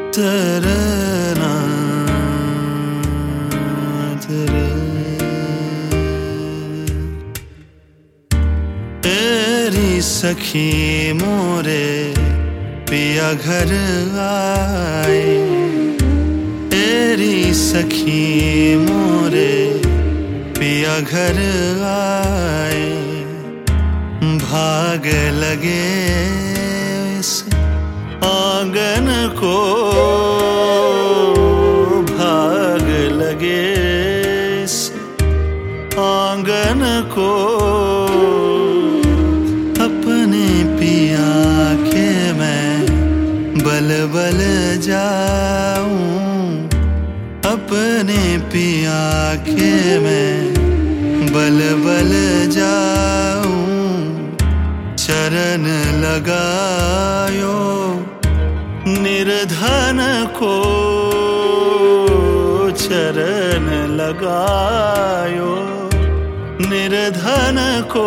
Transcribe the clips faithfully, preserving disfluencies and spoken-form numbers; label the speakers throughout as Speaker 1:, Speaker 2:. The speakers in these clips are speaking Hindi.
Speaker 1: तरना तेरे तेरी सखी मोरे पिया घर आए, तेरी सखी मोरे पिया घर आए, भाग लगे इस आंगन को, भाग लगे इस आंगन को, अपने पिया के मैं बल बल जाऊं, अपने पिया के मैं बल बल जाऊं, चरण लगायो निर्धन को, चरण लगायो निर्धन को,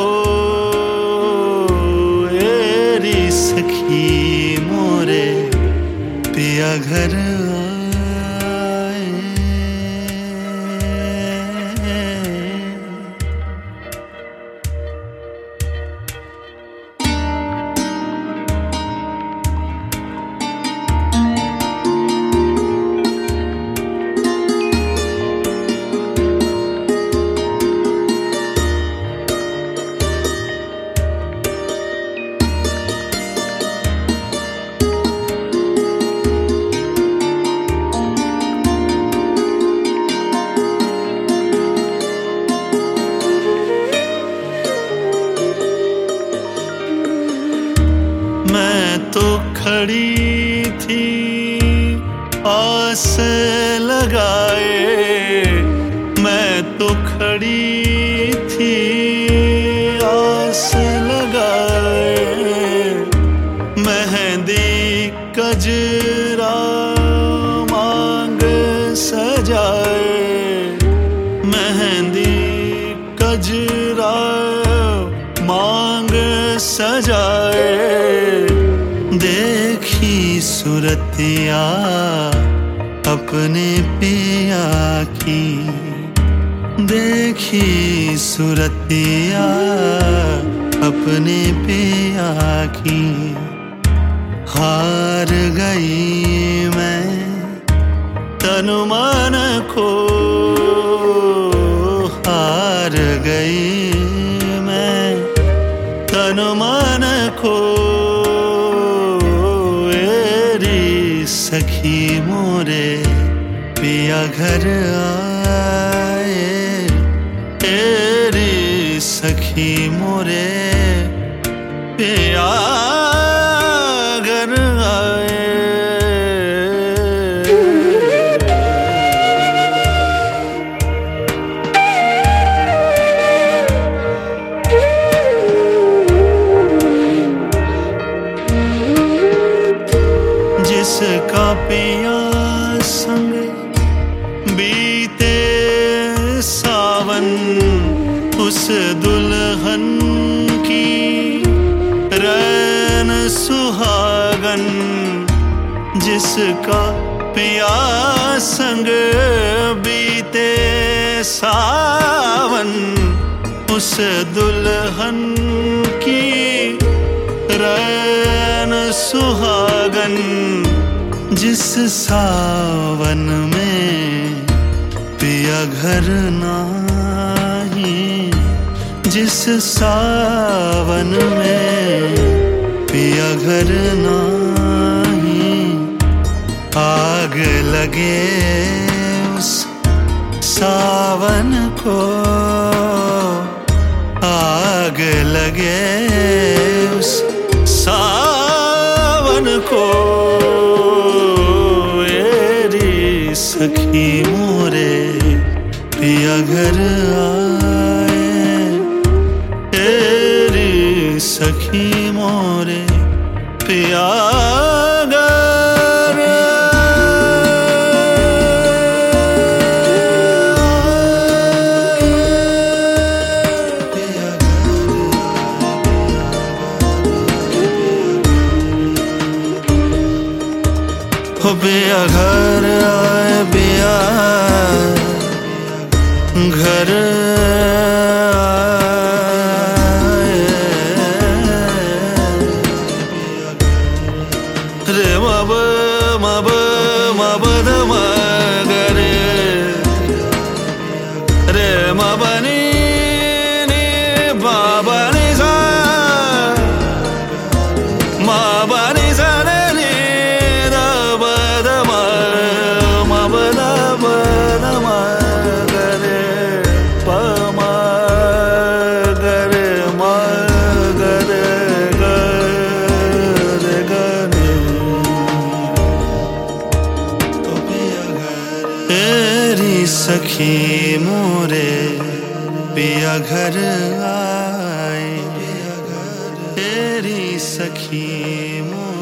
Speaker 1: एरी सखी मोरे पिया घर आए। मैं तो खड़ी थी आस लगाए, मैं तो खड़ी थी आस लगाए, मेहंदी कजरा मांग सजाए, मेहंदी कजरा मांग सजाए, देखी सूरतिया अपने पिया की, देखी सूरतिया अपने पिया की, हार गई मैं तन मन को, हार गई मैं तन मन को, सखी मोरे पिया घर आए, तेरी सखी मोरे पिया घर आए। जिसका पिया संग बीते सावन, उस दुल्हन की रैन सुहागन, जिसका पिया संग बीते सावन, उस दुल्हन की रैन सुहागन, जिस सावन में पिया घर नाही, जिस सावन में पिया घर नाही, आग लगे उस सावन को, आग लगे उस सावन को, सखी मोरे पिया घर आए, तेरी सखी मोरे पिया घर हो पिया घर आए, पिया घर आए। रे मब मब मब ध म ग रे, रे मब नी नी मब नी सा, मब नी सा रे नी ध ब ध म मब ध ब ध म ग रे प म ग रे म ग रे ग रे ग नी। तेरी सखी मोरे पिया घर आए, तेरी सखी मोरे